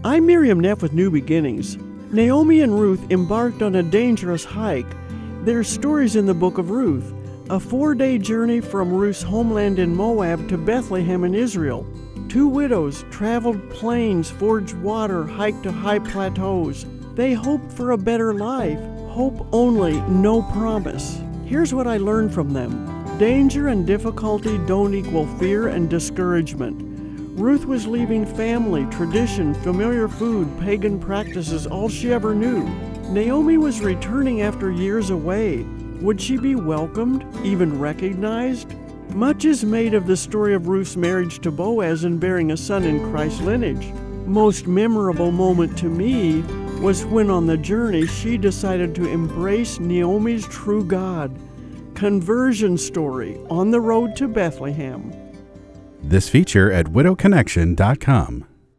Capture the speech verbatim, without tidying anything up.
I'm Miriam Neff with New Beginnings. Naomi and Ruth embarked on a dangerous hike. Their stories in the book of Ruth, a four-day journey from Ruth's homeland in Moab to Bethlehem in Israel. Two widows traveled plains, forged water, hiked to high plateaus. They hoped for a better life. Hope only, no promise. Here's what I learned from them. Danger and difficulty don't equal fear and discouragement. Ruth was leaving family, tradition, familiar food, pagan practices, all she ever knew. Naomi was returning after years away. Would she be welcomed, even recognized? Much is made of the story of Ruth's marriage to Boaz and bearing a son in Christ's lineage. Most memorable moment to me was when on the journey she decided to embrace Naomi's true God. Conversion story on the road to Bethlehem. This feature at widow connection dot com.